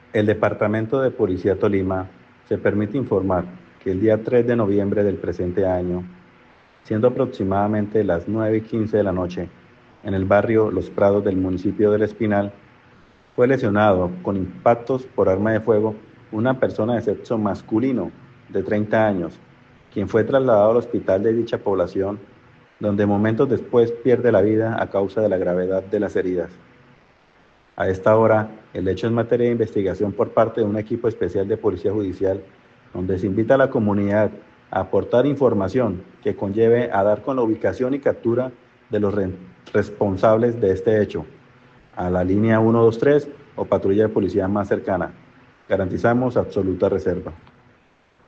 El Departamento de Policía Tolima se permite informar que el día 3 de noviembre del presente año, siendo aproximadamente las 9:15 de la noche, en el barrio Los Prados del municipio del Espinal, fue lesionado con impactos por arma de fuego una persona de sexo masculino de 30 años, quien fue trasladado al hospital de dicha población, donde momentos después pierde la vida a causa de la gravedad de las heridas. A esta hora, el hecho es materia de investigación por parte de un equipo especial de Policía Judicial, donde se invita a la comunidad a aportar información que conlleve a dar con la ubicación y captura de los responsables de este hecho, a la línea 123 o patrulla de policía más cercana. Garantizamos absoluta reserva.